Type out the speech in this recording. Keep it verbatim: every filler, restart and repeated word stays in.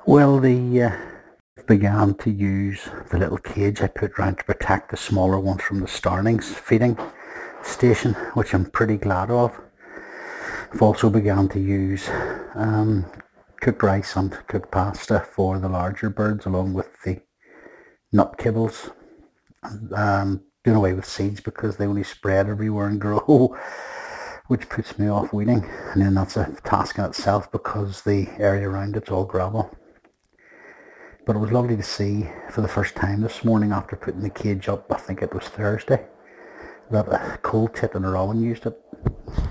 Well, the uh, began to use the little cage I put round to protect the smaller ones from the starlings feeding station, which I'm pretty glad of. I've also began to use um, cooked rice and cooked pasta for the larger birds, along with the nut kibbles. Um, doing away with seeds because they only spread everywhere and grow, which puts me off weeding. And then that's a task in itself because the area around it's all gravel. But it was lovely to see for the first time this morning after putting the cage up, I think it was Thursday, that a coal tit and a robin used it.